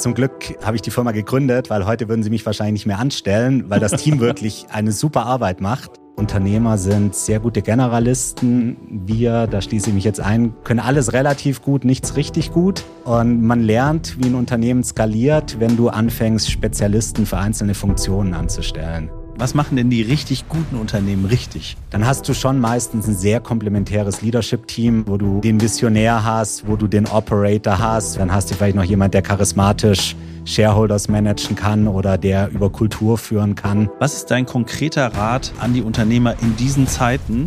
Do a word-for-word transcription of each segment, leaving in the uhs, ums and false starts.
Zum Glück habe ich die Firma gegründet, weil heute würden sie mich wahrscheinlich nicht mehr anstellen, weil das Team wirklich eine super Arbeit macht. Unternehmer sind sehr gute Generalisten. Wir, da schließe ich mich jetzt ein, können alles relativ gut, nichts richtig gut. Und man lernt, wie ein Unternehmen skaliert, wenn du anfängst, Spezialisten für einzelne Funktionen anzustellen. Was machen denn die richtig guten Unternehmen richtig? Dann hast du schon meistens ein sehr komplementäres Leadership-Team, wo du den Visionär hast, wo du den Operator hast. Dann hast du vielleicht noch jemand, der charismatisch Shareholders managen kann oder der über Kultur führen kann. Was ist dein konkreter Rat an die Unternehmer in diesen Zeiten?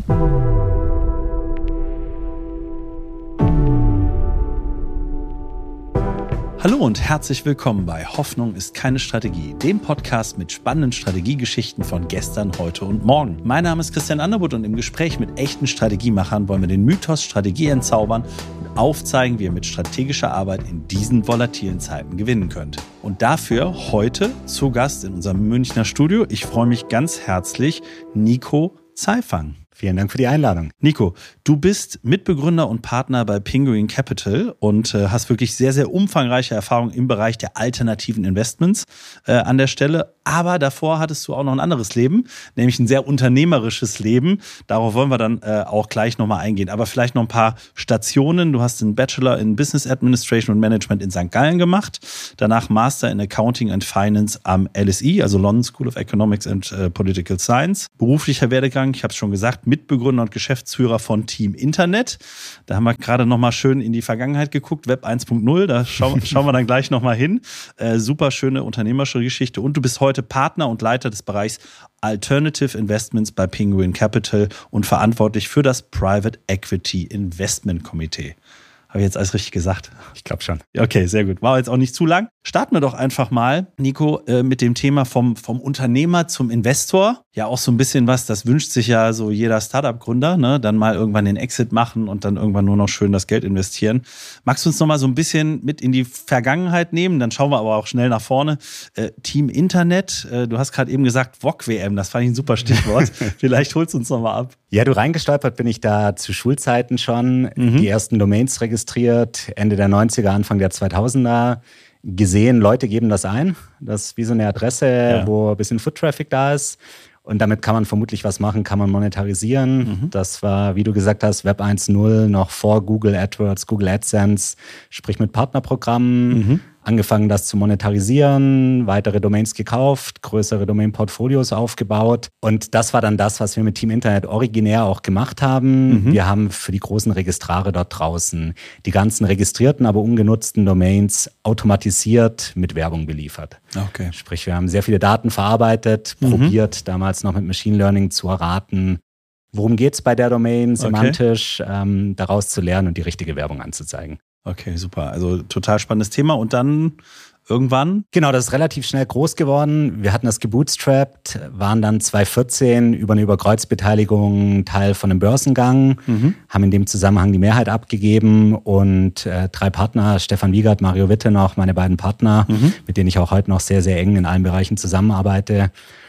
Hallo und herzlich willkommen bei Hoffnung ist keine Strategie, dem Podcast mit spannenden Strategiegeschichten von gestern, heute und morgen. Mein Name ist Christian Underwood und im Gespräch mit echten Strategiemachern wollen wir den Mythos Strategie entzaubern und aufzeigen, wie ihr mit strategischer Arbeit in diesen volatilen Zeiten gewinnen könnt. Und dafür heute zu Gast in unserem Münchner Studio, ich freue mich ganz herzlich, Nico Zeifang. Vielen Dank für die Einladung. Nico, du bist Mitbegründer und Partner bei Penguin Capital und äh, hast wirklich sehr, sehr umfangreiche Erfahrungen im Bereich der alternativen Investments äh, an der Stelle. Aber davor hattest du auch noch ein anderes Leben, nämlich ein sehr unternehmerisches Leben. Darauf wollen wir dann äh, auch gleich nochmal eingehen. Aber vielleicht noch ein paar Stationen. Du hast einen Bachelor in Business Administration und Management in Sankt Gallen gemacht. Danach Master in Accounting and Finance am L S E, also London School of Economics and äh, Political Science. Beruflicher Werdegang, ich habe es schon gesagt, Mitbegründer und Geschäftsführer von Team Internet. Da haben wir gerade nochmal schön in die Vergangenheit geguckt, Web eins punkt null, da schauen, schauen wir dann gleich nochmal hin. Äh, super schöne unternehmerische Geschichte. Und du bist heute Partner und Leiter des Bereichs Alternative Investments bei Penguin Capital und verantwortlich für das Private Equity Investment Komitee. Habe ich jetzt alles richtig gesagt? Ich glaube schon. Okay, sehr gut. War jetzt auch nicht zu lang. Starten wir doch einfach mal, Nico, äh, mit dem Thema vom, vom Unternehmer zum Investor. Ja, auch so ein bisschen was, das wünscht sich ja so jeder Startup-Gründer, ne? Dann mal irgendwann den Exit machen und dann irgendwann nur noch schön das Geld investieren. Magst du uns noch mal so ein bisschen mit in die Vergangenheit nehmen? Dann schauen wir aber auch schnell nach vorne. Äh, Team Internet, äh, du hast gerade eben gesagt V O G W M, das fand ich ein super Stichwort. Vielleicht holst du uns noch mal ab. Ja, du, reingestolpert bin ich da zu Schulzeiten schon. Mhm. Die ersten Domains registriert, Ende der neunziger, Anfang der zweitausender. Gesehen, Leute geben das ein. Das ist wie so eine Adresse, ja, wo ein bisschen Foot-Traffic da ist. Und damit kann man vermutlich was machen, kann man monetarisieren. Mhm. Das war, wie du gesagt hast, Web eins punkt null, noch vor Google AdWords, Google AdSense, sprich mit Partnerprogrammen. Mhm. Angefangen, das zu monetarisieren, weitere Domains gekauft, größere Domain-Portfolios aufgebaut. Und das war dann das, was wir mit Team Internet originär auch gemacht haben. Mhm. Wir haben für die großen Registrare dort draußen die ganzen registrierten, aber ungenutzten Domains automatisiert mit Werbung beliefert. Okay. Sprich, wir haben sehr viele Daten verarbeitet, mhm. probiert, damals noch mit Machine Learning zu erraten, worum geht es bei der Domain, semantisch, okay. ähm, daraus zu lernen und die richtige Werbung anzuzeigen. Okay, super. Also total spannendes Thema. Und dann irgendwann? Genau, das ist relativ schnell groß geworden. Wir hatten das gebootstrapped, waren dann zweitausendvierzehn über eine Überkreuzbeteiligung Teil von einem Börsengang, mhm. haben in dem Zusammenhang die Mehrheit abgegeben und äh, drei Partner, Stefan Wiegert, Mario Witte noch, meine beiden Partner, mhm. mit denen ich auch heute noch sehr, sehr eng in allen Bereichen zusammenarbeite.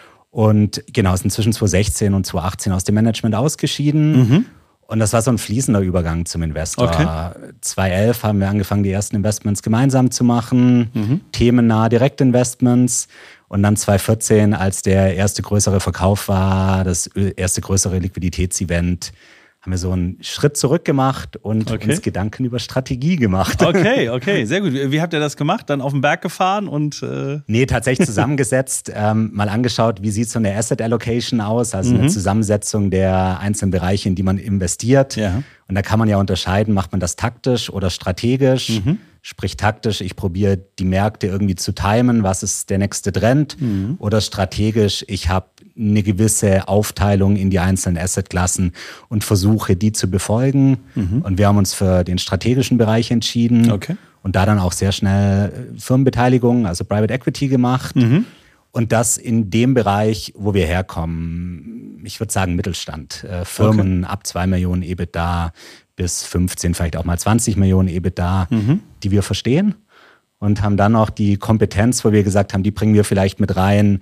Und genau, sind zwischen zweitausendsechzehn und zweitausendachtzehn aus dem Management ausgeschieden. Mhm. Und das war so ein fließender Übergang zum Investor. Okay. zweitausendelf haben wir angefangen, die ersten Investments gemeinsam zu machen, mhm. themennahe Direktinvestments. Und dann zweitausendvierzehn, als der erste größere Verkauf war, das erste größere Liquiditätsevent, haben wir so einen Schritt zurück gemacht und okay. uns Gedanken über Strategie gemacht. Okay, okay, sehr gut. Wie habt ihr das gemacht? Dann auf den Berg gefahren und... Äh Nee, tatsächlich zusammengesetzt, ähm, mal angeschaut, wie sieht so eine Asset Allocation aus, also mhm. eine Zusammensetzung der einzelnen Bereiche, in die man investiert. Ja. Und da kann man ja unterscheiden, macht man das taktisch oder strategisch? Mhm. Sprich taktisch, ich probiere die Märkte irgendwie zu timen, was ist der nächste Trend? Mhm. Oder strategisch, ich habe eine gewisse Aufteilung in die einzelnen Assetklassen und versuche, die zu befolgen. Mhm. Und wir haben uns für den strategischen Bereich entschieden okay. und da dann auch sehr schnell Firmenbeteiligung, also Private Equity gemacht. Mhm. Und das in dem Bereich, wo wir herkommen, ich würde sagen Mittelstand. Äh, Firmen okay. ab zwei Millionen EBITDA bis fünfzehn, vielleicht auch mal zwanzig Millionen EBITDA, mhm. die wir verstehen. Und haben dann auch die Kompetenz, wo wir gesagt haben, die bringen wir vielleicht mit rein,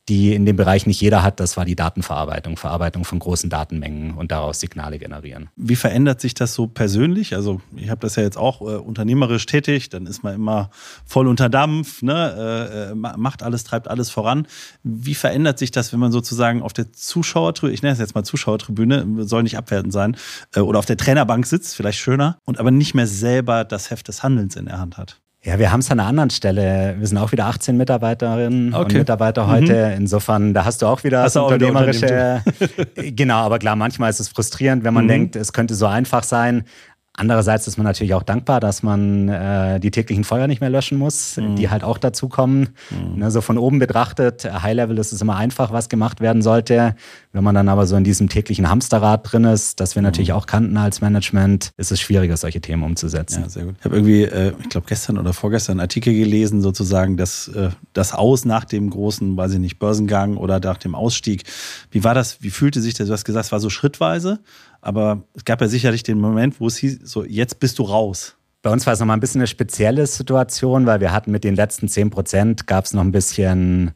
die in dem Bereich nicht jeder hat. Das war die Datenverarbeitung, Verarbeitung von großen Datenmengen und daraus Signale generieren. Wie verändert sich das so persönlich? Also ich habe das ja jetzt auch äh, unternehmerisch tätig, dann ist man immer voll unter Dampf, ne? äh, macht alles, treibt alles voran. Wie verändert sich das, wenn man sozusagen auf der Zuschauertribüne, ich nenne es jetzt mal Zuschauertribüne, soll nicht abwertend sein, äh, oder auf der Trainerbank sitzt, vielleicht schöner, und aber nicht mehr selber das Heft des Handelns in der Hand hat? Ja, wir haben es an einer anderen Stelle. Wir sind auch wieder achtzehn Mitarbeiterinnen okay. und Mitarbeiter heute. Mhm. Insofern, da hast du auch wieder hast das unternehmerische. Genau, aber klar, manchmal ist es frustrierend, wenn man mhm. denkt, es könnte so einfach sein. Andererseits ist man natürlich auch dankbar, dass man äh, die täglichen Feuer nicht mehr löschen muss, mhm. die halt auch dazukommen. Mhm. Ne, so von oben betrachtet, High-Level ist es immer einfach, was gemacht werden sollte. Wenn man dann aber so in diesem täglichen Hamsterrad drin ist, das wir mhm. natürlich auch kannten als Management, ist es schwieriger, solche Themen umzusetzen. Ja, sehr gut. Ich habe irgendwie, äh, ich glaube gestern oder vorgestern einen Artikel gelesen, sozusagen, dass äh, das Aus nach dem großen, weiß ich nicht, Börsengang oder nach dem Ausstieg. Wie war das? Wie fühlte sich das? Du hast gesagt, es war so schrittweise. Aber es gab ja sicherlich den Moment, wo es hieß, so jetzt bist du raus. Bei uns war es nochmal ein bisschen eine spezielle Situation, weil wir hatten mit den letzten zehn Prozent gab es noch ein bisschen,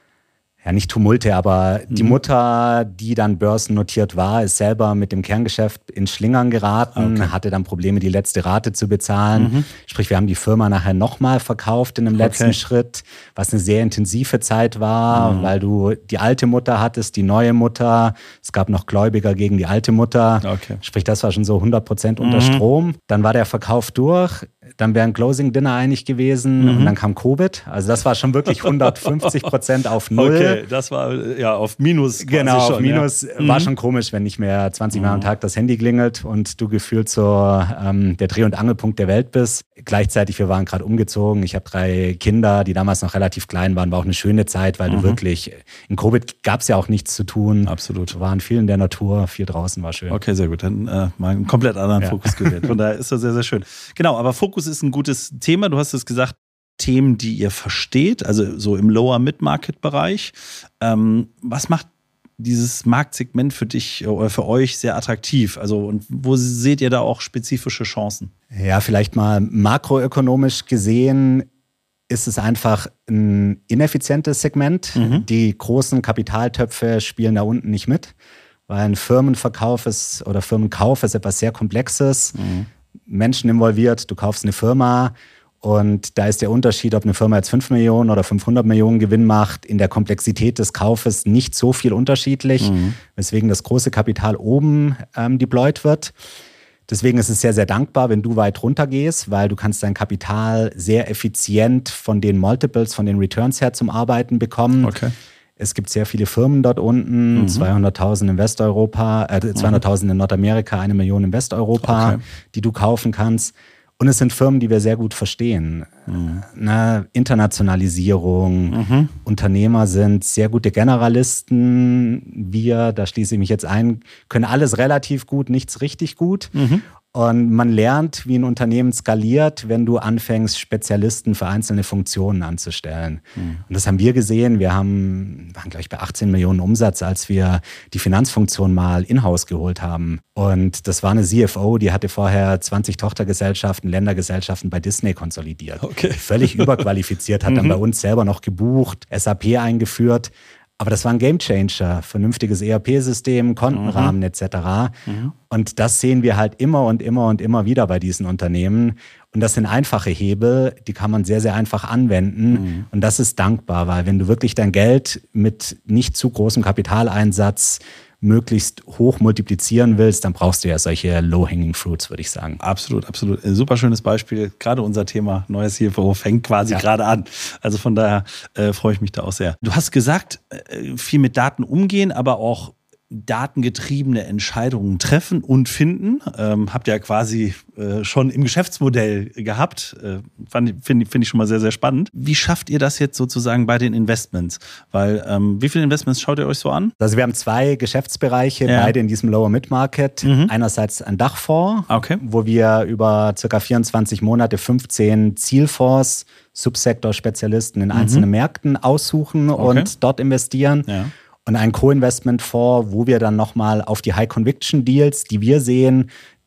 ja nicht Tumulte, aber mhm. die Mutter, die dann börsennotiert war, ist selber mit dem Kerngeschäft in Schlingern geraten, okay. hatte dann Probleme, die letzte Rate zu bezahlen. Mhm. Sprich, wir haben die Firma nachher nochmal verkauft in dem letzten okay. Schritt, was eine sehr intensive Zeit war, mhm. weil du die alte Mutter hattest, die neue Mutter. Es gab noch Gläubiger gegen die alte Mutter. Okay. Sprich, das war schon so hundert Prozent unter mhm. Strom. Dann war der Verkauf durch. Dann wäre ein Closing Dinner einig gewesen mhm. und dann kam Covid. Also das war schon wirklich hundertfünfzig Prozent auf Null. Okay, das war ja auf Minus. Genau, schon, auf Minus. Ja. War mhm. schon komisch, wenn nicht mehr zwanzig Mal am Tag das Handy klingelt und du gefühlt so ähm, der Dreh- und Angelpunkt der Welt bist. Gleichzeitig, wir waren gerade umgezogen. Ich habe drei Kinder, die damals noch relativ klein waren. War auch eine schöne Zeit, weil mhm. du wirklich, in Covid gab es ja auch nichts zu tun. Absolut. Wir waren viel in der Natur, viel draußen, war schön. Okay, sehr gut. Dann äh, mal einen komplett anderen ja. Fokus gewählt. Von daher ist das sehr, sehr schön. Genau, aber Fokus ist ein gutes Thema. Du hast es gesagt, Themen, die ihr versteht, also so im Lower-Mid-Market-Bereich. Ähm, was macht dieses Marktsegment für dich oder für euch sehr attraktiv? Also und wo seht ihr da auch spezifische Chancen? Ja, vielleicht mal makroökonomisch gesehen ist es einfach ein ineffizientes Segment. Mhm. Die großen Kapitaltöpfe spielen da unten nicht mit, weil ein Firmenverkauf ist oder Firmenkauf ist etwas sehr Komplexes. Mhm. Menschen involviert, du kaufst eine Firma und da ist der Unterschied, ob eine Firma jetzt fünf Millionen oder fünfhundert Millionen Gewinn macht, in der Komplexität des Kaufes nicht so viel unterschiedlich, mhm. weswegen das große Kapital oben ähm, deployed wird. Deswegen ist es sehr, sehr dankbar, wenn du weit runter gehst, weil du kannst dein Kapital sehr effizient von den Multiples, von den Returns her zum Arbeiten bekommen. Okay. Es gibt sehr viele Firmen dort unten, mhm. zweihunderttausend in Westeuropa, äh, zweihunderttausend in Nordamerika, eine Million in Westeuropa, okay. die du kaufen kannst. Und es sind Firmen, die wir sehr gut verstehen. Mhm. Ne, Internationalisierung, mhm. Unternehmer sind sehr gute Generalisten. Wir, da schließe ich mich jetzt ein, können alles relativ gut, nichts richtig gut. Mhm. Und man lernt, wie ein Unternehmen skaliert, wenn du anfängst, Spezialisten für einzelne Funktionen anzustellen. Mhm. Und das haben wir gesehen. Wir haben, waren gleich bei achtzehn Millionen Umsatz, als wir die Finanzfunktion mal in-house geholt haben. Und das war eine C F O, die hatte vorher zwanzig Tochtergesellschaften, Ländergesellschaften bei Disney konsolidiert. Okay. Völlig überqualifiziert, hat dann bei uns selber noch gebucht, S A P eingeführt. Aber das war ein Gamechanger, vernünftiges E R P-System, Kontenrahmen mhm. et cetera. Mhm. Und das sehen wir halt immer und immer und immer wieder bei diesen Unternehmen. Und das sind einfache Hebel, die kann man sehr, sehr einfach anwenden. Mhm. Und das ist dankbar, weil wenn du wirklich dein Geld mit nicht zu großem Kapitaleinsatz möglichst hoch multiplizieren willst, dann brauchst du ja solche Low-Hanging Fruits, würde ich sagen. Absolut, absolut. Ein super schönes Beispiel. Gerade unser Thema neues C F O fängt quasi ja. gerade an. Also von daher äh, freue ich mich da auch sehr. Du hast gesagt, äh, viel mit Daten umgehen, aber auch datengetriebene Entscheidungen treffen und finden. Ähm, habt ihr ja quasi äh, schon im Geschäftsmodell gehabt. Äh, Finde find ich schon mal sehr, sehr spannend. Wie schafft ihr das jetzt sozusagen bei den Investments? Weil, ähm, wie viele Investments schaut ihr euch so an? Also wir haben zwei Geschäftsbereiche, ja. beide in diesem Lower Mid-Market. Mhm. Einerseits ein Dachfonds, okay. wo wir über circa vierundzwanzig Monate fünfzehn Zielfonds, Subsektor-Spezialisten in mhm. einzelnen Märkten aussuchen okay. und dort investieren. Ja. Und ein Co-Investment-Fonds, wo wir dann nochmal auf die High-Conviction-Deals, die wir sehen,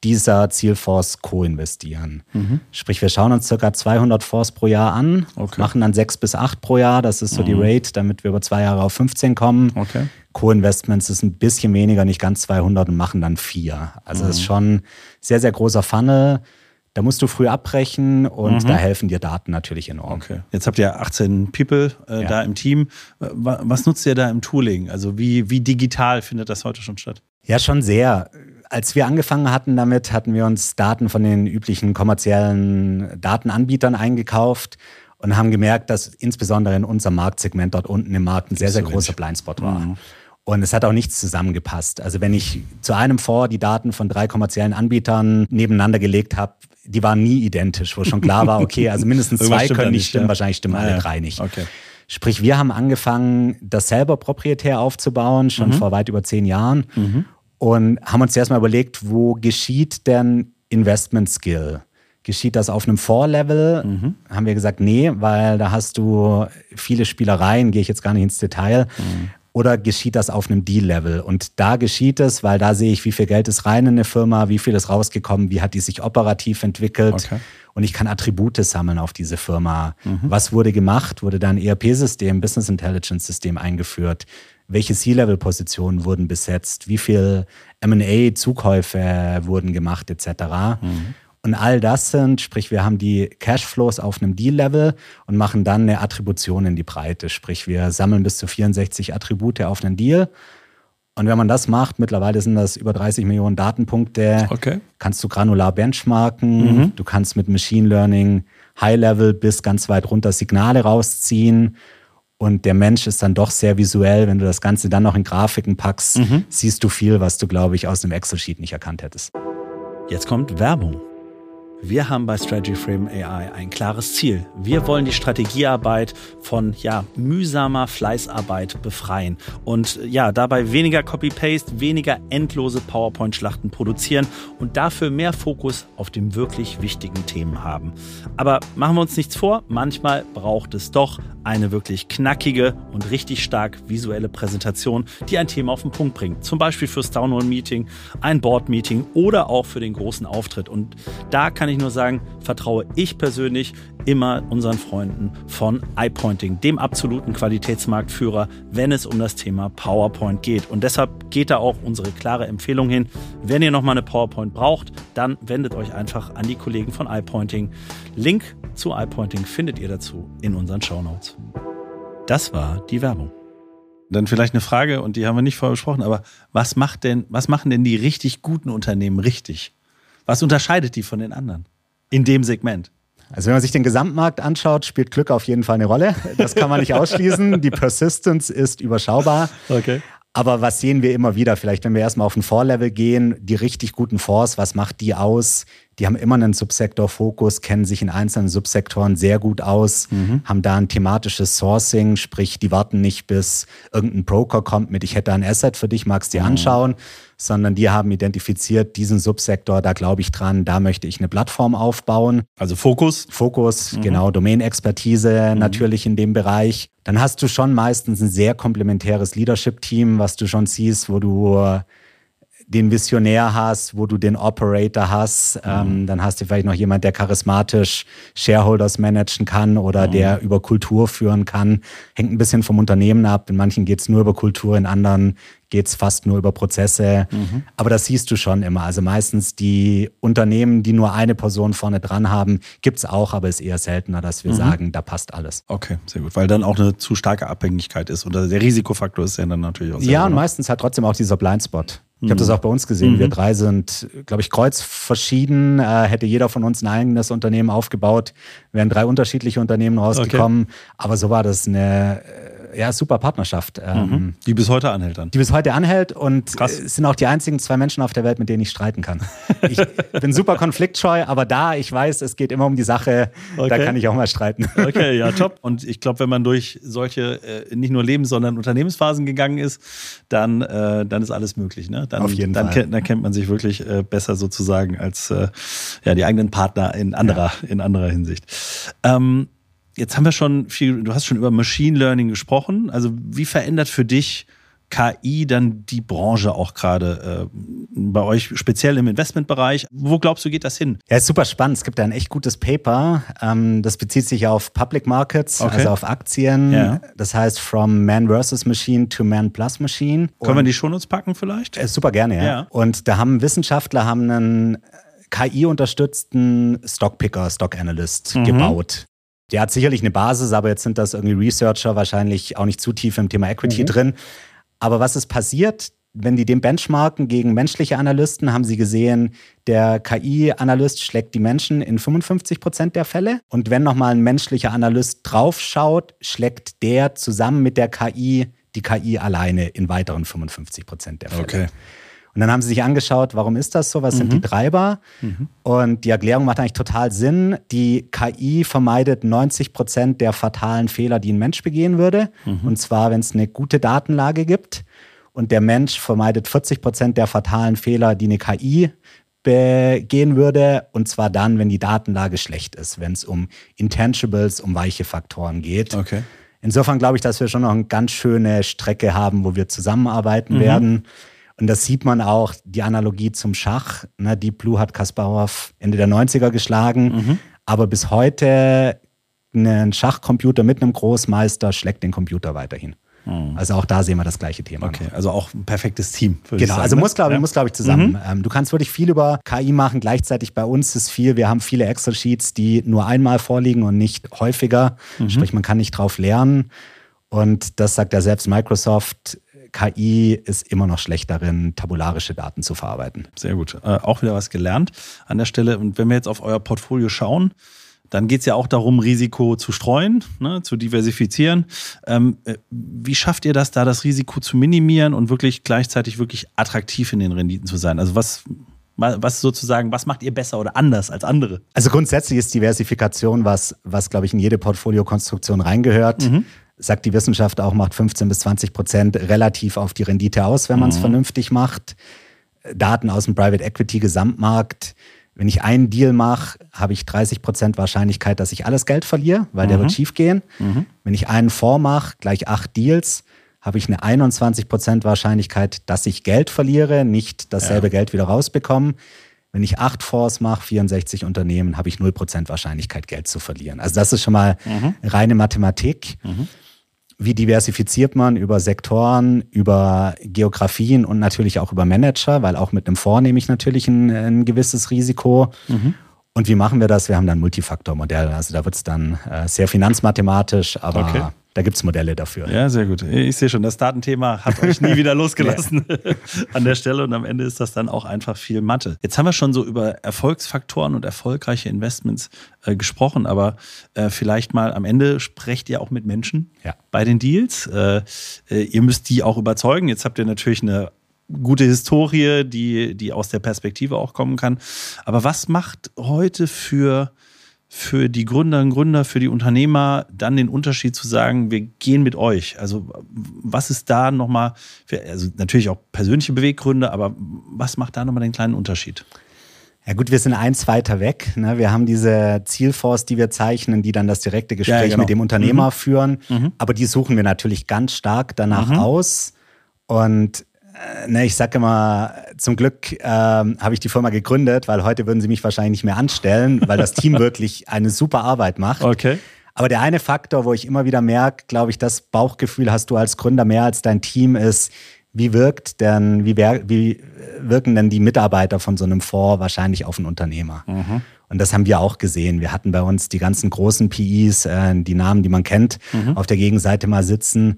dieser Zielfonds co-investieren. Mhm. Sprich, wir schauen uns ca. zweihundert Fonds pro Jahr an, okay. machen dann sechs bis acht pro Jahr. Das ist so mhm. die Rate, damit wir über zwei Jahre auf fünfzehn kommen. Okay. Co-Investments ist ein bisschen weniger, nicht ganz zweihundert und machen dann vier. Also mhm. das ist schon ein sehr, sehr großer Funnel. Da musst du früh abbrechen und mhm. da helfen dir Daten natürlich enorm. Okay. Jetzt habt ihr achtzehn People äh, ja. da im Team. Was nutzt ihr da im Tooling? Also wie, wie digital findet das heute schon statt? Ja, schon sehr. Als wir angefangen hatten damit, hatten wir uns Daten von den üblichen kommerziellen Datenanbietern eingekauft und haben gemerkt, dass insbesondere in unserem Marktsegment dort unten im Markt ein sehr, sehr großer Blindspot war. Mhm. Und es hat auch nichts zusammengepasst. Also wenn ich zu einem Fonds die Daten von drei kommerziellen Anbietern nebeneinander gelegt habe, die waren nie identisch, wo schon klar war, okay, also mindestens zwei können nicht stimmen, ja. wahrscheinlich stimmen alle ja. drei nicht. Okay. Sprich, wir haben angefangen, das selber proprietär aufzubauen, schon mhm. vor weit über zehn Jahren mhm. und haben uns erstmal überlegt, wo geschieht denn Investment Skill? Geschieht das auf einem Fonds-Level? Mhm. Haben wir gesagt, nee, weil da hast du viele Spielereien, gehe ich jetzt gar nicht ins Detail. Mhm. Oder geschieht das auf einem Deal-Level? Und da geschieht es, weil da sehe ich, wie viel Geld ist rein in eine Firma, wie viel ist rausgekommen, wie hat die sich operativ entwickelt. Okay. Und ich kann Attribute sammeln auf diese Firma. Mhm. Was wurde gemacht? Wurde da ein E R P-System, Business Intelligence-System eingeführt? Welche C-Level-Positionen wurden besetzt? Wie viel M und A-Zukäufe wurden gemacht et cetera? Mhm. Und all das sind, sprich, wir haben die Cashflows auf einem Deal-Level und machen dann eine Attribution in die Breite. Sprich, wir sammeln bis zu vierundsechzig Attribute auf einen Deal. Und wenn man das macht, mittlerweile sind das über dreißig Millionen Datenpunkte, okay. kannst du granular benchmarken, mhm. du kannst mit Machine Learning High-Level bis ganz weit runter Signale rausziehen. Und der Mensch ist dann doch sehr visuell. Wenn du das Ganze dann noch in Grafiken packst, mhm. siehst du viel, was du, glaube ich, aus einem Excel-Sheet nicht erkannt hättest. Jetzt kommt Werbung. Wir haben bei Strategy Frame A I ein klares Ziel. Wir wollen die Strategiearbeit von ja, mühsamer Fleißarbeit befreien und ja, dabei weniger Copy-Paste, weniger endlose PowerPoint-Schlachten produzieren und dafür mehr Fokus auf den wirklich wichtigen Themen haben. Aber machen wir uns nichts vor, manchmal braucht es doch eine wirklich knackige und richtig stark visuelle Präsentation, die ein Thema auf den Punkt bringt. Zum Beispiel fürs Townhall-Meeting, ein Board-Meeting oder auch für den großen Auftritt. Und da kann ich nur sagen, vertraue ich persönlich immer unseren Freunden von iPointing, dem absoluten Qualitätsmarktführer, wenn es um das Thema PowerPoint geht. Und deshalb geht da auch unsere klare Empfehlung hin. Wenn ihr nochmal eine PowerPoint braucht, dann wendet euch einfach an die Kollegen von iPointing. Link zu iPointing findet ihr dazu in unseren Shownotes. Das war die Werbung. Dann vielleicht eine Frage, und die haben wir nicht vorher besprochen, aber was macht denn, was machen denn die richtig guten Unternehmen richtig? Was unterscheidet die von den anderen in dem Segment? Also wenn man sich den Gesamtmarkt anschaut, spielt Glück auf jeden Fall eine Rolle. Das kann man nicht ausschließen. Die Persistence ist überschaubar. Okay. Aber was sehen wir immer wieder? Vielleicht, wenn wir erstmal auf ein Fonds-Level gehen, die richtig guten Fonds, was macht die aus? Die haben immer einen Subsektor-Fokus, kennen sich in einzelnen Subsektoren sehr gut aus, mhm. haben da ein thematisches Sourcing, sprich, die warten nicht, bis irgendein Broker kommt mit, ich hätte ein Asset für dich, magst dir mhm. anschauen, sondern die haben identifiziert, diesen Subsektor, da glaube ich dran, da möchte ich eine Plattform aufbauen. Also Fokus? Fokus, mhm. genau, Domain-Expertise mhm. natürlich in dem Bereich. Dann hast du schon meistens ein sehr komplementäres Leadership-Team, was du schon siehst, wo du den Visionär hast, wo du den Operator hast, mhm. ähm, dann hast du vielleicht noch jemand, der charismatisch Shareholders managen kann oder mhm. der über Kultur führen kann. Hängt ein bisschen vom Unternehmen ab. In manchen geht es nur über Kultur, in anderen geht es fast nur über Prozesse. Mhm. Aber das siehst du schon immer. Also meistens die Unternehmen, die nur eine Person vorne dran haben, gibt es auch, aber ist eher seltener, dass wir mhm. sagen, da passt alles. Okay, sehr gut. Weil dann auch eine zu starke Abhängigkeit ist. Und der Risikofaktor ist ja dann natürlich auch sehr Ja, hoch. Und meistens hat trotzdem auch dieser Blindspot. Ich habe das auch bei uns gesehen. Mhm. Wir drei sind, glaube ich, kreuzverschieden. Äh, hätte jeder von uns ein eigenes Unternehmen aufgebaut, wären drei unterschiedliche Unternehmen rausgekommen. Okay. Aber so war das eine ja, super Partnerschaft. Mhm. Die bis heute anhält dann. Die bis heute anhält und Krass. Es sind auch die einzigen zwei Menschen auf der Welt, mit denen ich streiten kann. Ich bin super konfliktscheu, aber da ich weiß, es geht immer um die Sache, okay. da kann ich auch mal streiten. Okay, ja, top. Und ich glaube, wenn man durch solche äh, nicht nur Lebens-, sondern Unternehmensphasen gegangen ist, dann, äh, dann ist alles möglich. Ne? Dann, auf jeden dann Fall. Kennt, dann kennt man sich wirklich äh, besser sozusagen als äh, ja, die eigenen Partner in anderer, ja. in anderer Hinsicht. Ähm, Jetzt haben wir schon viel, du hast schon über Machine Learning gesprochen. Also wie verändert für dich K I dann die Branche auch gerade äh, bei euch, speziell im Investmentbereich? Wo glaubst du, geht das hin? Ja, ist super spannend. Es gibt ein echt gutes Paper. Ähm, das bezieht sich auf Public Markets, okay. also auf Aktien. Ja. Das heißt From Man versus Machine to Man plus Machine. Können Und, wir die Shownotes packen vielleicht? Äh, super gerne, ja. ja. Und da haben Wissenschaftler haben einen K I-unterstützten Stockpicker, Stock Analyst mhm. gebaut. Der hat sicherlich eine Basis, aber jetzt sind das irgendwie Researcher wahrscheinlich auch nicht zu tief im Thema Equity mhm. drin. Aber was ist passiert, wenn die den benchmarken gegen menschliche Analysten, haben sie gesehen, der K I-Analyst schlägt die Menschen in fünfundfünfzig Prozent der Fälle. Und wenn nochmal ein menschlicher Analyst draufschaut, schlägt der zusammen mit der K I die K I alleine in weiteren fünfundfünfzig Prozent der Fälle. Okay. Und dann haben sie sich angeschaut, warum ist das so, was mhm. sind die Treiber? Mhm. Und die Erklärung macht eigentlich total Sinn. Die K I vermeidet neunzig Prozent der fatalen Fehler, die ein Mensch begehen würde. Mhm. Und zwar, wenn es eine gute Datenlage gibt. Und der Mensch vermeidet vierzig Prozent der fatalen Fehler, die eine K I begehen würde. Und zwar dann, wenn die Datenlage schlecht ist, wenn es um Intangibles, um weiche Faktoren geht. Okay. Insofern glaube ich, dass wir schon noch eine ganz schöne Strecke haben, wo wir zusammenarbeiten mhm. werden. Und das sieht man auch, die Analogie zum Schach. Ne, Deep Blue hat Kasparov Ende der neunziger geschlagen. Mhm. Aber bis heute ein Schachcomputer mit einem Großmeister schlägt den Computer weiterhin. Mhm. Also auch da sehen wir das gleiche Thema. Okay, noch. Also auch ein perfektes Team. Genau, ich sagen, also muss, glaube ja. muss, glaub ich, zusammen. Mhm. Du kannst wirklich viel über K I machen. Gleichzeitig bei uns ist viel, wir haben viele Excel-Sheets, die nur einmal vorliegen und nicht häufiger. Mhm. Sprich, man kann nicht drauf lernen. Und das sagt ja selbst Microsoft, K I ist immer noch schlecht darin, tabularische Daten zu verarbeiten. Sehr gut. Äh, auch wieder was gelernt an der Stelle. Und wenn wir jetzt auf euer Portfolio schauen, dann geht es ja auch darum, Risiko zu streuen, ne, zu diversifizieren. Ähm, wie schafft ihr das, da das Risiko zu minimieren und wirklich gleichzeitig wirklich attraktiv in den Renditen zu sein? Also was, was sozusagen, was macht ihr besser oder anders als andere? Also grundsätzlich ist Diversifikation was, was glaube ich, in jede Portfoliokonstruktion reingehört. Mhm. Sagt die Wissenschaft auch, macht fünfzehn bis zwanzig Prozent relativ auf die Rendite aus, wenn man es mhm. vernünftig macht. Daten aus dem Private Equity Gesamtmarkt. Wenn ich einen Deal mache, habe ich dreißig Prozent Wahrscheinlichkeit, dass ich alles Geld verliere, weil mhm. der wird schief gehen. Mhm. Wenn ich einen Fonds mache, gleich acht Deals, habe ich eine einundzwanzig Prozent Wahrscheinlichkeit, dass ich Geld verliere, nicht dasselbe ja. Geld wieder rausbekomme. Wenn ich acht Fonds mache, vierundsechzig Unternehmen, habe ich null Prozent Wahrscheinlichkeit, Geld zu verlieren. Also das ist schon mal mhm. reine Mathematik. Mhm. Wie diversifiziert man über Sektoren, über Geografien und natürlich auch über Manager, weil auch mit einem Fonds nehme ich natürlich ein, ein gewisses Risiko. Mhm. Und wie machen wir das? Wir haben dann ein Multifaktormodell. Also da wird es dann äh, sehr finanzmathematisch, aber okay. da gibt es Modelle dafür. Ja, sehr gut. Ich sehe schon, das Datenthema hat euch nie wieder losgelassen an der Stelle und am Ende ist das dann auch einfach viel Mathe. Jetzt haben wir schon so über Erfolgsfaktoren und erfolgreiche Investments äh, gesprochen, aber äh, vielleicht mal am Ende sprecht ihr auch mit Menschen ja. bei den Deals. Äh, äh, ihr müsst die auch überzeugen. Jetzt habt ihr natürlich eine gute Historie, die, die aus der Perspektive auch kommen kann. Aber was macht heute für, für die Gründerinnen und Gründer, für die Unternehmer dann den Unterschied zu sagen, wir gehen mit euch? Also was ist da nochmal, also natürlich auch persönliche Beweggründe, aber was macht da nochmal den kleinen Unterschied? Ja gut, wir sind eins weiter weg. Ne? Wir haben diese Zielfonds, die wir zeichnen, die dann das direkte Gespräch ja, genau. mit dem Unternehmer mhm. führen. Mhm. Aber die suchen wir natürlich ganz stark danach mhm. aus. Und Ne, ich sage immer, zum Glück ähm, habe ich die Firma gegründet, weil heute würden sie mich wahrscheinlich nicht mehr anstellen, weil das Team wirklich eine super Arbeit macht. Okay. Aber der eine Faktor, wo ich immer wieder merke, glaube ich, das Bauchgefühl hast du als Gründer mehr als dein Team ist, wie wirkt denn, wie, wie wirken denn die Mitarbeiter von so einem Fonds wahrscheinlich auf einen Unternehmer? Mhm. Und das haben wir auch gesehen. Wir hatten bei uns die ganzen großen P Es, äh, die Namen, die man kennt, mhm. auf der Gegenseite mal sitzen.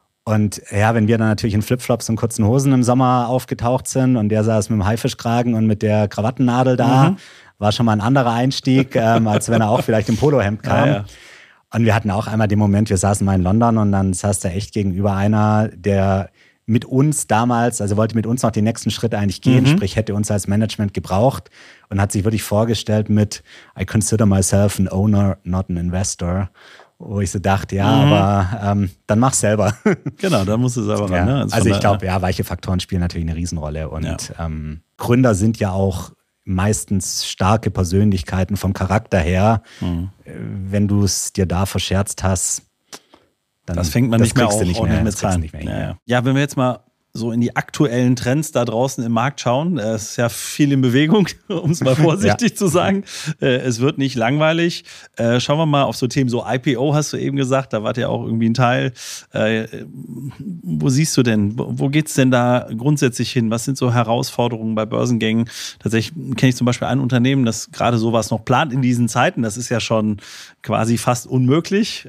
Und ja, wenn wir dann natürlich in Flipflops und kurzen Hosen im Sommer aufgetaucht sind und der saß mit dem Haifischkragen und mit der Krawattennadel da, mhm. war schon mal ein anderer Einstieg, ähm, als wenn er auch vielleicht im Polohemd kam. Ja, ja. Und wir hatten auch einmal den Moment, wir saßen mal in London und dann saß da echt gegenüber einer, der mit uns damals, also wollte mit uns noch den nächsten Schritt eigentlich gehen, mhm. sprich hätte uns als Management gebraucht und hat sich wirklich vorgestellt mit I consider myself an owner, not an investor. Wo ich so dachte, ja, mhm. aber ähm, dann mach selber. Genau, dann musst du selber ran. Ja. Ne? Also, also ich glaube, ja, weiche Faktoren spielen natürlich eine Riesenrolle. Und ja. ähm, Gründer sind ja auch meistens starke Persönlichkeiten vom Charakter her. Mhm. Wenn du es dir da verscherzt hast, Dann, das fängt man das nicht mehr auf, nicht auch mehr, nicht mit Zahlen. Nicht mehr ja, ja. ja, wenn wir jetzt mal so in die aktuellen Trends da draußen im Markt schauen. Es ist ja viel in Bewegung, um es mal vorsichtig ja. zu sagen. Es wird nicht langweilig. Schauen wir mal auf so Themen, so I P O hast du eben gesagt, da wart ihr auch irgendwie ein Teil. Wo siehst du denn, wo geht es denn da grundsätzlich hin? Was sind so Herausforderungen bei Börsengängen? Tatsächlich kenne ich zum Beispiel ein Unternehmen, das gerade sowas noch plant in diesen Zeiten. Das ist ja schon quasi fast unmöglich.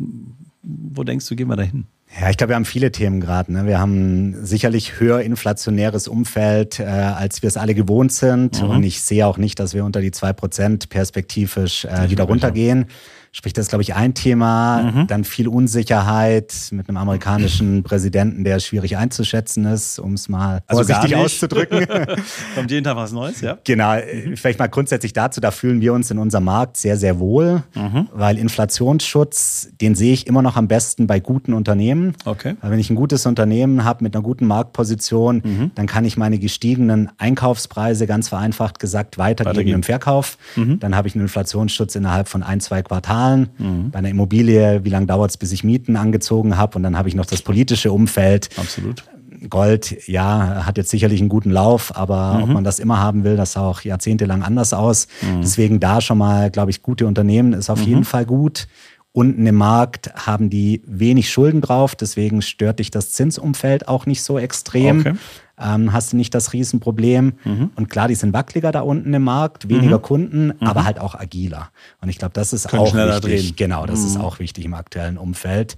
Wo denkst du, gehen wir da hin? Ja, ich glaube, wir haben viele Themen gerade. Ne? Wir haben sicherlich höher inflationäres Umfeld, äh, als wir es alle gewohnt sind. Mhm. Und ich sehe auch nicht, dass wir unter die zwei Prozent perspektivisch äh, wieder runtergehen. Sprich, das ist, glaube ich, ein Thema. Mhm. Dann viel Unsicherheit mit einem amerikanischen Präsidenten, der schwierig einzuschätzen ist, um es mal also vorsichtig auszudrücken. Kommt jeden Tag was Neues, ja? Genau. Mhm. Vielleicht mal grundsätzlich dazu, da fühlen wir uns in unserem Markt sehr, sehr wohl, mhm. weil Inflationsschutz, den sehe ich immer noch am besten bei guten Unternehmen. Okay. Weil wenn ich ein gutes Unternehmen habe mit einer guten Marktposition, mhm. dann kann ich meine gestiegenen Einkaufspreise, ganz vereinfacht gesagt, weitergeben, weitergeben. im Verkauf. Mhm. Dann habe ich einen Inflationsschutz innerhalb von ein, zwei Quartalen. Mhm. Bei einer Immobilie, wie lange dauert es, bis ich Mieten angezogen habe? Und dann habe ich noch das politische Umfeld. Absolut. Gold, ja, hat jetzt sicherlich einen guten Lauf, aber mhm. ob man das immer haben will, das sah auch jahrzehntelang anders aus. Mhm. Deswegen da schon mal, glaube ich, gute Unternehmen ist auf mhm. jeden Fall gut. Unten im Markt haben die wenig Schulden drauf, deswegen stört dich das Zinsumfeld auch nicht so extrem. Okay. Ähm, hast du nicht das Riesenproblem. Mhm. Und klar, die sind wackeliger da unten im Markt, weniger mhm. Kunden, mhm. aber halt auch agiler. Und ich glaube, das ist Können auch wichtig. Drehen. Genau, das mhm. ist auch wichtig im aktuellen Umfeld.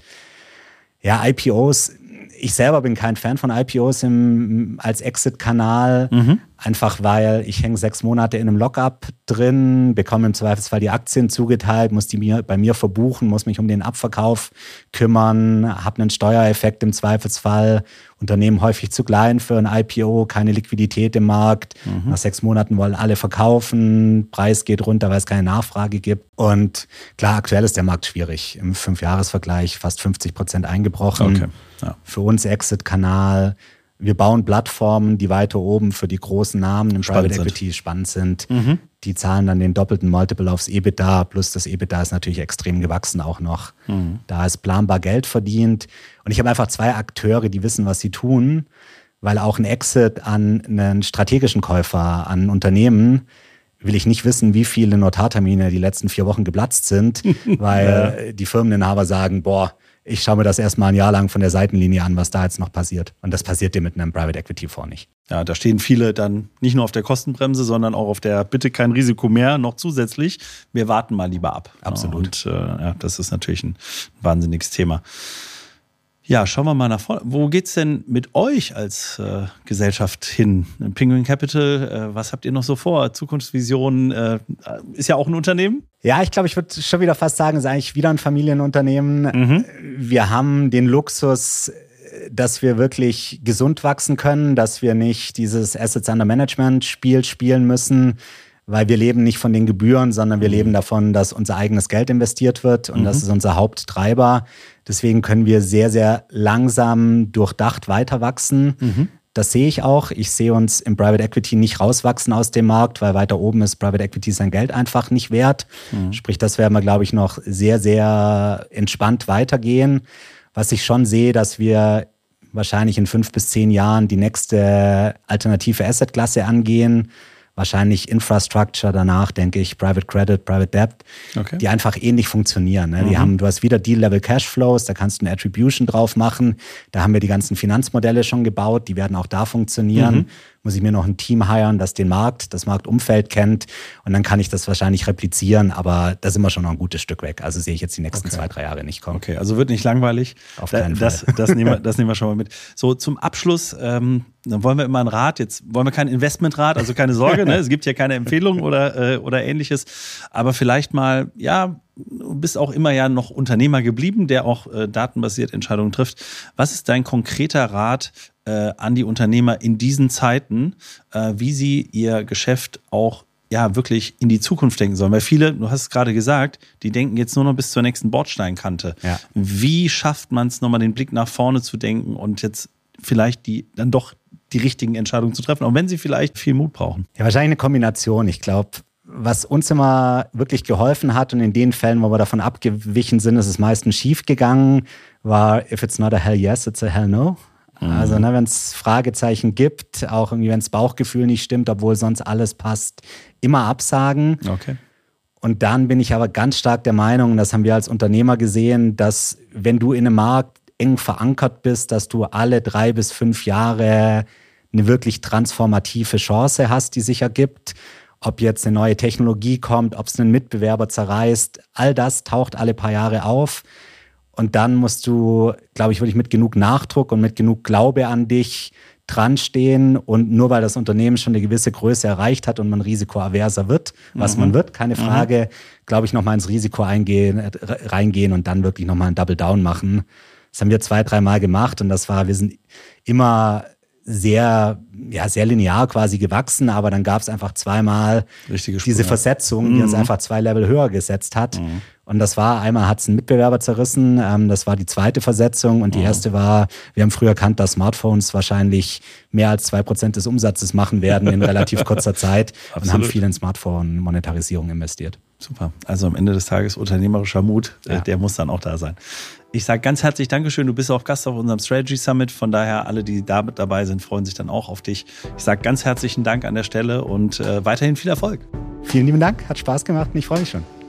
Ja, I P Os. Ich selber bin kein Fan von I P Os im, als Exit-Kanal, mhm. einfach weil ich hänge sechs Monate in einem Lockup drin, bekomme im Zweifelsfall die Aktien zugeteilt, muss die mir, bei mir verbuchen, muss mich um den Abverkauf kümmern, habe einen Steuereffekt im Zweifelsfall, Unternehmen häufig zu klein für ein I P O, keine Liquidität im Markt. Mhm. Nach sechs Monaten wollen alle verkaufen, Preis geht runter, weil es keine Nachfrage gibt. Und klar, aktuell ist der Markt schwierig. Im Fünfjahresvergleich fast fünfzig Prozent eingebrochen. Okay. Ja. Für uns Exit-Kanal. Wir bauen Plattformen, die weiter oben für die großen Namen im Private Equity spannend sind. Mhm. Die zahlen dann den doppelten Multiple aufs EBITDA, plus das EBITDA ist natürlich extrem gewachsen auch noch. Mhm. Da ist planbar Geld verdient. Und ich habe einfach zwei Akteure, die wissen, was sie tun, weil auch ein Exit an einen strategischen Käufer, an ein Unternehmen, will ich nicht wissen, wie viele Notartermine die letzten vier Wochen geplatzt sind, weil ja. die Firmeninhaber sagen, boah, ich schaue mir das erstmal ein Jahr lang von der Seitenlinie an, was da jetzt noch passiert. Und das passiert dir mit einem Private Equity Fonds nicht. Ja, da stehen viele dann nicht nur auf der Kostenbremse, sondern auch auf der bitte kein Risiko mehr, noch zusätzlich. Wir warten mal lieber ab. Absolut. Und äh, ja, das ist natürlich ein wahnsinniges Thema. Ja, schauen wir mal nach vorne. Wo geht's denn mit euch als äh, Gesellschaft hin? Penguin Capital, äh, was habt ihr noch so vor? Zukunftsvisionen, äh, ist ja auch ein Unternehmen? Ja, ich glaube, ich würde schon wieder fast sagen, es ist eigentlich wieder ein Familienunternehmen. Mhm. Wir haben den Luxus, dass wir wirklich gesund wachsen können, dass wir nicht dieses Assets Under Management Spiel spielen müssen, weil wir leben nicht von den Gebühren, sondern wir mhm. leben davon, dass unser eigenes Geld investiert wird und mhm. das ist unser Haupttreiber. Deswegen können wir sehr, sehr langsam durchdacht weiter wachsen. Mhm. Das sehe ich auch. Ich sehe uns im Private Equity nicht rauswachsen aus dem Markt, weil weiter oben ist Private Equity sein Geld einfach nicht wert. Mhm. Sprich, das werden wir, glaube ich, noch sehr, sehr entspannt weitergehen. Was ich schon sehe, dass wir wahrscheinlich in fünf bis zehn Jahren die nächste alternative Assetklasse angehen. Wahrscheinlich Infrastructure, danach denke ich Private Credit, Private Debt, okay. die einfach ähnlich funktionieren. Ne? Die mhm. haben, du hast wieder Deal-Level Cashflows, da kannst du eine Attribution drauf machen. Da haben wir die ganzen Finanzmodelle schon gebaut, die werden auch da funktionieren. Mhm. Muss ich mir noch ein Team hiren, das den Markt, das Marktumfeld kennt und dann kann ich das wahrscheinlich replizieren, aber da sind wir schon noch ein gutes Stück weg. Also sehe ich jetzt die nächsten okay. zwei, drei Jahre nicht kommen. Okay, also wird nicht langweilig. Auf keinen das, Fall. Das, das, nehmen wir, das nehmen wir schon mal mit. So, zum Abschluss, ähm, dann wollen wir immer einen Rat. Jetzt wollen wir keinen Investmentrat, also keine Sorge, ne? Es gibt ja keine Empfehlung oder, äh, oder ähnliches. Aber vielleicht mal, ja, du bist auch immer ja noch Unternehmer geblieben, der auch äh, datenbasiert Entscheidungen trifft. Was ist dein konkreter Rat äh, an die Unternehmer in diesen Zeiten, äh, wie sie ihr Geschäft auch ja wirklich in die Zukunft denken sollen? Weil viele, du hast es gerade gesagt, die denken jetzt nur noch bis zur nächsten Bordsteinkante. Ja. Wie schafft man es nochmal, den Blick nach vorne zu denken und jetzt vielleicht die dann doch die richtigen Entscheidungen zu treffen, auch wenn sie vielleicht viel Mut brauchen? Ja, wahrscheinlich eine Kombination. Ich glaube, was uns immer wirklich geholfen hat und in den Fällen, wo wir davon abgewichen sind, ist es meistens schief gegangen, war if it's not a hell yes, it's a hell no. Mhm. Also ne, wenn es Fragezeichen gibt, auch irgendwie wenn das Bauchgefühl nicht stimmt, obwohl sonst alles passt, immer absagen. Okay. Und dann bin ich aber ganz stark der Meinung, das haben wir als Unternehmer gesehen, dass wenn du in einem Markt eng verankert bist, dass du alle drei bis fünf Jahre eine wirklich transformative Chance hast, die sich ergibt. Ob jetzt eine neue Technologie kommt, ob es einen Mitbewerber zerreißt, all das taucht alle paar Jahre auf. Und dann musst du, glaube ich, wirklich mit genug Nachdruck und mit genug Glaube an dich dran stehen. Und nur weil das Unternehmen schon eine gewisse Größe erreicht hat und man risikoaverser wird, was mhm. man wird, keine Frage, mhm. glaube ich, nochmal ins Risiko eingehen, reingehen und dann wirklich nochmal ein Double Down machen. Das haben wir zwei, dreimal gemacht und das war, wir sind immer sehr, ja, sehr linear quasi gewachsen, aber dann gab es einfach zweimal Richtige diese Versetzung, mhm. die uns einfach zwei Level höher gesetzt hat. Mhm. Und das war, einmal hat es einen Mitbewerber zerrissen, ähm, das war die zweite Versetzung und die mhm. erste war, wir haben früher erkannt, dass Smartphones wahrscheinlich mehr als zwei Prozent des Umsatzes machen werden in relativ kurzer Zeit und haben viel in Smartphone-Monetarisierung investiert. Super. Also am Ende des Tages unternehmerischer Mut, ja. der muss dann auch da sein. Ich sage ganz herzlich Dankeschön. Du bist auch Gast auf unserem Strategy Summit. Von daher, alle, die da mit dabei sind, freuen sich dann auch auf dich. Ich sage ganz herzlichen Dank an der Stelle und äh, weiterhin viel Erfolg. Vielen lieben Dank. Hat Spaß gemacht und ich freue mich schon.